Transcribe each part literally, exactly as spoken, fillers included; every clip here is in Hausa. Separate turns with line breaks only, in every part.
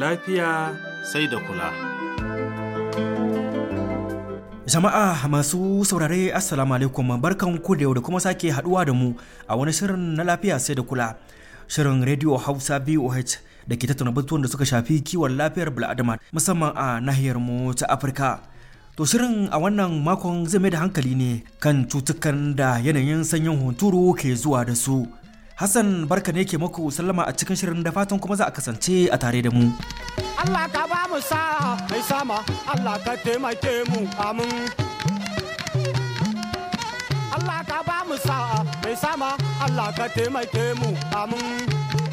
lafiya sai da kula.
Jama'a masu saurare Assalamu alaikum, barkan ku da yau da kuma sake haduwa da mu a wani shirin na lafiya sai da kula. Shirin Radio Hausa B O H da ke tattauna batutuwan da suka shafi kiwon lafiyar bil'adama musamman a nahiyar mu ta Afirka. To shirin a wannan makon zai mai da hankali ne kan cutukan da yanayin sanyin hunturu ke zuwa da su. Hassan barka ne ke muku sallama a cikin shirin da fatan kuma za a kasance a tare da mu.
Allah ka ba mu sa'a mai sama, Allah ka taimake mu amin. Allah ka ba mu sa'a mai sama, Allah ka taimake mu amin.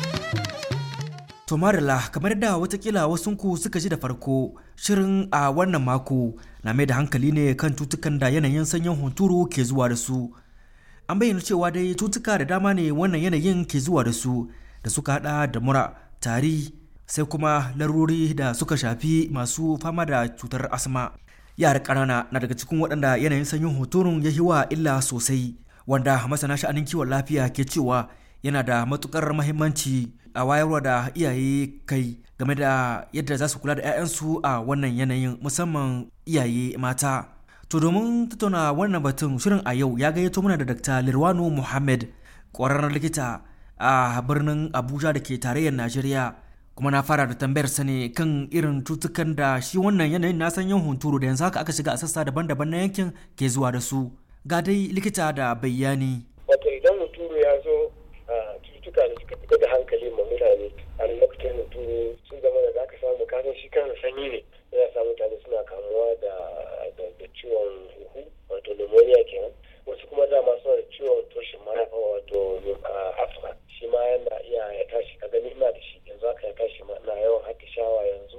To Marilla, kamar da watakila wasunku suka ji da farko, shirin a wannan mako na mai da hankali ne kan cutukan da yanayin sanyin hunturu ke zuwa da su. An bayyana cewa dai cutuka da dama ne wannan yanayin ke zuwa da su, da suka hada da mura, tari, sai kuma larurori da suka shafi masu fama da cutar asma. Yara ƙanana na daga cikin waɗanda yanayin sanyin hunturun ya yi wa illa sosai, wanda masana sha'anin kiwon lafiya ke cewa yana da matukar mahimmanci a wayarwa da iyaye kai game da yadda za su kula da 'ya'yansu a wannan yanayin, musamman iyaye mata. To domin tattauna wannan batun, shirin a yau ya gayyato mana da Dakta Lirwanu Muhammad, ƙwararren likita a birnin Abuja da ke tarayyar Najeriya. Kuma na fara da tambayar sa ne kan irin cutukan da shi wannan yanayin na sanyin hunturu da yanzu haka aka shiga a sassa daban-daban na yankin ke zuwa da su. Ga dai likita da bayani.
Wato idan hunturu ya zo, cututtuka da suka fita da hankali ma mutane a lokacin hunturu sun zama da za ka samu kasan shi kan sanyi ne, yana sa mutane suna kamuwa da da ciwon huhu wato pneumonia kenan, wasu kuma dama suna da ciwon toshin marafa wato asma, shi ma yana iya ya tashi. Ka gani ina da shi yanzu haka ya tashi ma ina yawan haka shawa yanzu.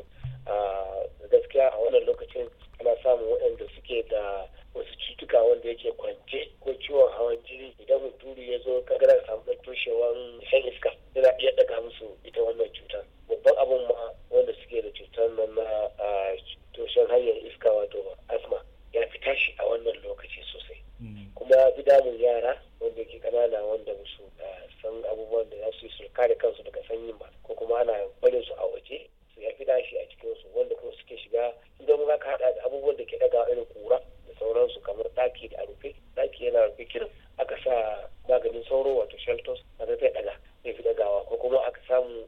Gaskiya a wannan lokacin ana samun waɗanda suke da wasu cutuka wanda yake kwance ko ciwon hawan jini. Idan hunturu ya zo ka ga samu ɗan toshewan shan iska, yana iya ɗaga musu ita wannan cutar. Babban abun ma wanda suke da cutar nan na toshen hanyar iska wato asma ya fi tashi a wannan lokaci sosai. Kuma fi damun yara wanda ke kanana wanda musu san abubuwan da za su yi su kare kansu daga sanyin ba, ko kuma ana barin su a waje su ya fi tashi a cikin su, wanda kuma suke shiga idan za ka hada da abubuwan da ke daga irin kura da sauransu, kamar daki da a rufe daki yana rufe kirin aka sa maganin sauro wato shelters a zai daga zai fi dagawa, ko kuma aka samu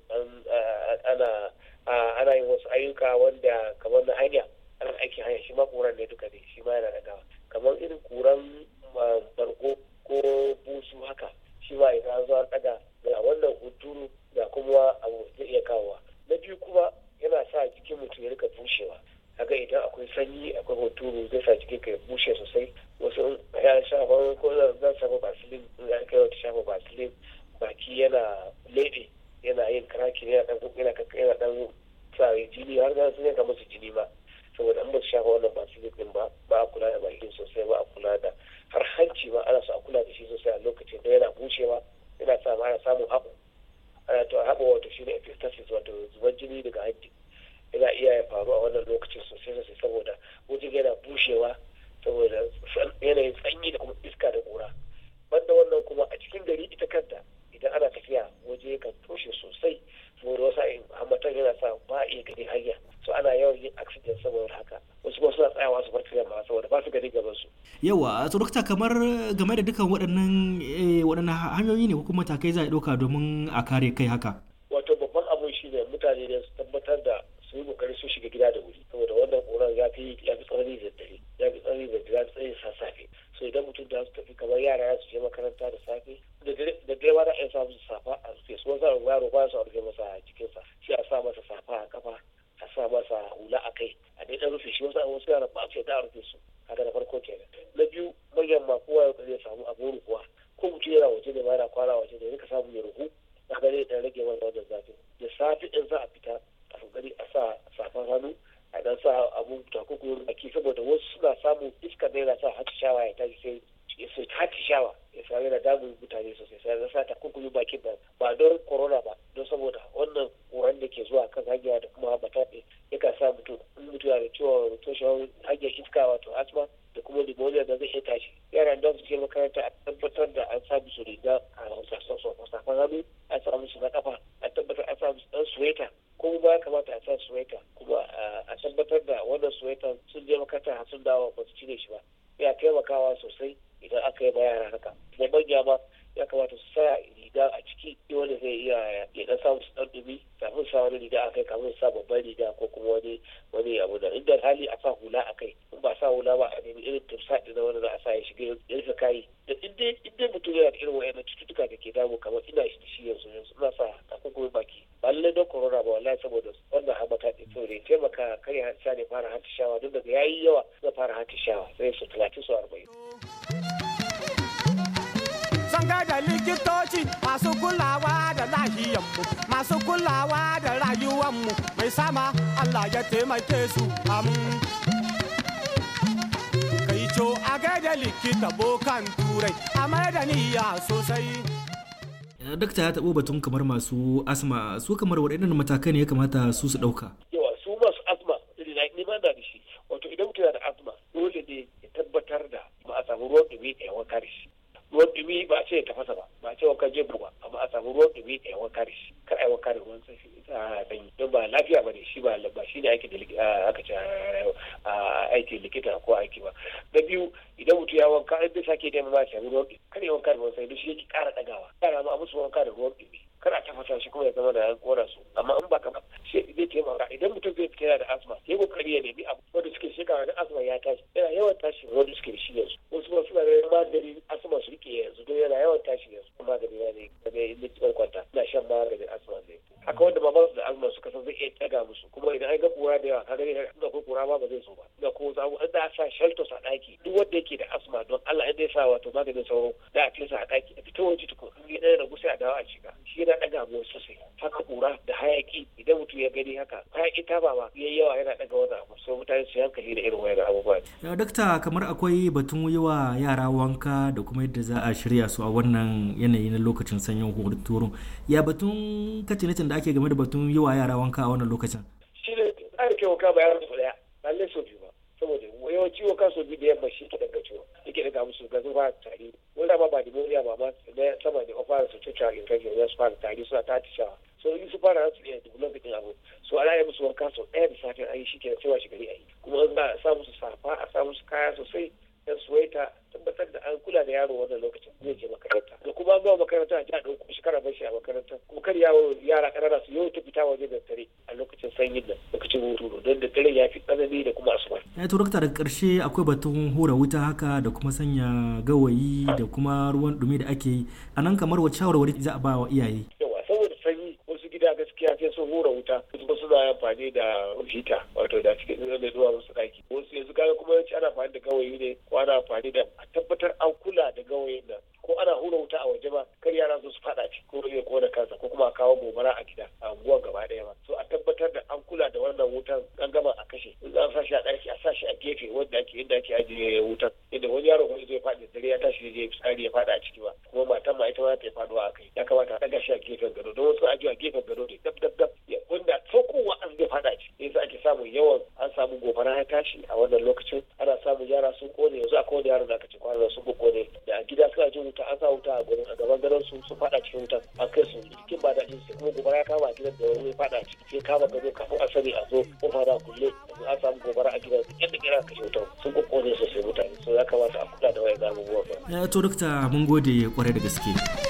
ana ana yin wasu ayyuka wanda kamar na hanya ana aikin hanya, shi ma kuran ne duka ne, shi ma yana dagawa. Kamar irin kuran bargo ko busu haka, shi ma idan an zo an daga ga wannan hunturu da kuma abu zai iya kawowa. Na biyu kuma yana sa jikin mutum ya rika bushewa. Haka idan akwai sanyi akwai hunturu zai sa jikin ka ya bushe sosai. Wasu ya shafa ko zan shafa basilin, in ya kai wata shafa basilin, baki yana lebe yana yin kraki, yana dan yana yana dan sa jini har da sun yanka musu jini ma, saboda an ba su shafa wannan basilin din ba ba a kula da bakin sosai, ba a kula da har hanci ma ana so a kula da shi sosai a lokacin da yana bushewa, yana sa ma ana samun haɓo. Ana to haɓo wato shine epistasis wato zubar jini daga hanci, yana iya ya faru a wannan lokacin sosai sosai saboda wajen yana bushewa saboda yanayin sanyi da kuma iska da ƙura. Banda wannan kuma a cikin gari ita kanta idan ana tafiya waje kan toshe sosai saboda wasu hamatan yana sa ba a iya gani hanya, so ana yawan yin accident saboda haka. Wasu kuma suna tsayawa su bar tafiya ma saboda ba su gani gaban su.
Yawa, to dokta, kamar game da dukkan waɗannan waɗannan hanyoyi ne ko kuma matakai za a ɗauka domin a kare kai haka?
Wato babban abun shi ne mutane ne su tabbatar da su yi kokari su shiga gida da wuri, saboda wannan ƙuran ya fi ya fi tsanani da dare, ya fi tsanani da dare, ya fi tsanani da safe. So idan mutum da su tafi kamar yara ya su je makaranta da safe, da dare ma da a sa musu safa a rufe su, wasu yaro ba su a rufe masa a jikinsa, sai a sa masa safa a kafa, a sa masa hula a kai, a dai ɗan rufe shi. Wasu wasu yara ba su yadda a rufe su. Haka da farko kenan. Na biyu, manyan ma kowa zai samu abin rufuwa, ko mutum yana waje ne ma yana kwana waje ne, ka samu ya ruhu, a gare dan rage mana wannan zafi. Da safe in za a fita a kokari a sa safan hannu, a dan sa abun takunkumi baki, saboda wasu suna samun iska da yana sa shawa ya tashi sai sai shawa ya sa yana damun mutane sosai, sai ya sa takunkumi bakin nan ba don corona ba, don saboda wannan ƙuran da ke zuwa kan hanya da kuma bataɗe yakan sa mutum in mutum yana da ciwon toshewar hanyar iska wato asma da kuma pneumonia da zai iya tashi. Yaran da su je makaranta a tabbatar da an sa musu riga a safan hannu, an sa musu na kafa, a tabbatar an sa musu ɗan suweta ko kuma ya kamata a sa suwaita kuma a tabbatar da wannan suwaitan sun je makaranta sun dawo ba su cire shi ba. Ya taimakawa sosai idan aka yi ma yara haka. Kuma manya ma ya kamata su sa riga a ciki wanda zai iya ya dan samu su dan dumi kafin sa wani riga akai kafin sa babban riga ko kuma wani wani abu da inda hali a sa hula akai in ba sa hula ba a nemi irin tufsa da wanda za a sa ya shiga ya rufe kai da inda inda mutum yana da irin wayannan cututtuka da ke damu kamar ina shi da shi yanzu yanzu ina sa takunkumi baki ba lallai don corona ba wallahi saboda wannan hamata ɗin saboda ya taimaka kar ya sa ne fara hatishawa duk daga yayi yawa zai fara hatishawa sai su talatin su arba'in.
Sanga da likitoci masu kulawa da lahiyanmu masu kulawa da rayuwanmu mai sama Allah ya taimake su amin. Kai co a gaida likita bokan turai a mai da niyya sosai.
Dakta ya taɓo batun kamar masu asma su kamar waɗannan matakai ne ya kamata su su ɗauka.
Yawa su masu asma ne ma da shi wato idan mutum yana da asma dole ne ya tabbatar da ba a samu ruwan ɗumi da yawan kare shi. Ruwan ɗumi ba a ce ya tafasa ba ba a ce wanka jebu ba amma a samu ruwan ɗumi da yawan kare shi kar a yi wanka da ruwan sanyi a sanyi don ba lafiya ba ne shi ba ba shi ne aiki da aka ce aiki likita ko aiki ba. Na biyu idan mutum ya wanka in bai sake da ma ya ruwan ɗumi kar ya wanka da ruwan sanyi don shi yake ƙara ɗagawa yara ma a musu wanka da ruwan ɗumi kar a tafasa shi kuma ya zama da yan kora su amma in ba ka ba shi zai taimaka idan mutum zai fita yana da asma ya kokari ya nemi abu wanda suke shekara da asma ya tashi yana yawan tashi wanda suke da shi yanzu wasu ba suna da magani asma su rike yanzu don yana yawan tashi yanzu magani na ne daga inda cikin kwanta ina shan maganin asma ne haka wanda ba su da asma suka san zai iya taga musu kuma idan an ga kura da yawa kaga inda ko kura ma ba zai so ba inda ko za mu inda sa shelters a daki duk wanda yake da asma don Allah inda ya sa wato maganin sauro da a fesa a daki a fita waje tukun in ya da gusa a dawo a shiga shi yana daga mu sosai haka kura da hayaki idan mutum ya gani haka hayaki ta ba ma yayi yawa yana daga wannan abu so mutane su hankali da irin wayannan abubuwa.
Ya dakta kamar akwai batun yi wa yara wanka da kuma yadda za a shirya su a wannan yanayi na lokacin sanyin hunturu ya batun kacin da ake game da batun yi wa yara wanka a wannan lokacin.
Shi ne tsarin ke wanka ba yaran su daya lallai so biyu ba saboda yawanci wanka so biyu da yamma shi ke daga ciwo yake daga musu ga zuwa tari wanda ba ba pneumonia ba ma na sama da ofara su cuta infection ya su fara tari suna ta tishawa so in su fara su iya develop din abu so ana yi musu wanka sau ɗaya da safe an yi shi ke cewa shi gari a yi kuma in ba a sa musu safa a sa musu kaya sosai dan suwaita tabbatar da an kula da yaro wannan lokacin zai je makaranta da kuma an gama makaranta a ji a ɗauko shi kara bashi a makaranta kuma kar yawo yara ƙanana su yau ta fita waje da dare a lokacin sanyin nan lokacin hunturu don da dare ya fi tsanani da kuma asuba.
Ya to da ƙarshe akwai batun hura wuta haka da kuma sanya gawayi da kuma ruwan ɗumi da ake yi a nan kamar wacce shawarwari za a ba wa iyaye.
Yawa saboda sanyi wasu gida gaskiya sai sun hura wuta kuma suna amfani da hita wato da cikin da zuwa musu ɗaki wasu yanzu kaga kuma yawanci ana amfani da gawayi ne ko ana amfani da a tabbatar an kula da gawayin nan ko ana hura wuta a waje ba kar yara su fada ci ko ya kona kansa ko kuma a kawo gobara a gida a unguwar gaba daya ba so a tabbatar da an kula da wannan wutan an gama a kashe in an sa shi a ɗaki a sa shi a gefe wanda ake inda ake ajiye wutan inda wani yaro wani zai faɗi dare ya tashi je fitsari ya fada a ciki ba kuma matan ma ita ma ta faduwa a kai ya kamata a ɗaga shi a gefen gado don wasu ajiye a gefen gado ne dab dab dab wanda saukowa an zai fada a ciki yasa ake samun yawan an samu gobara ya tashi a wannan lokacin ana samun yara sun kone yanzu akwai wani yaro da aka ce kwanan sun kone da a gida suna jin wuta an sa wuta a gurin a gaban gadon su sun fada cikin wutan an kai su cikin ba daɗin su kuma gobara ya kama a gidan da wani fada ciki sai kama gado kafin a sani a zo ko fara kulle an samu gobara a gidan yadda kira kashe wutan sun kone sosai mutane so ya kamata a kula da wayan abubuwa ba.
Ya to dokta mun gode kwarai da gaske.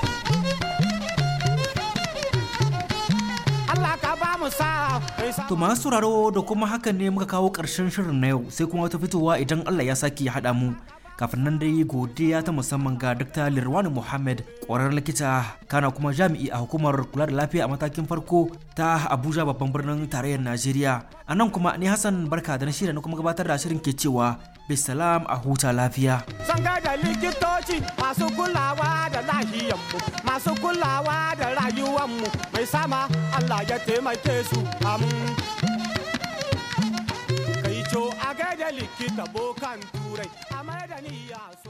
To masu sauraro da kuma hakan ne muka kawo ƙarshen shirin na yau sai kuma wata fitowa idan Allah ya saki ya haɗa mu. Kafin nan dai godiya ta musamman ga Dr. Lirwani Muhammad ƙwararren likita kana kuma jami'i a hukumar kula da lafiya a matakin farko ta Abuja babban birnin tarayyar Najeriya. A nan kuma ni Hassan Barka da na shirya na kuma gabatar da shirin ke cewa bisalam a huta lafiya.
Sanga da likitoci masu kulawa da lahiyanmu masu kulawa da rayuwanmu mai sama Allah ya taimake su amin. Kai co a gaida likita bokan turai a mai da niyya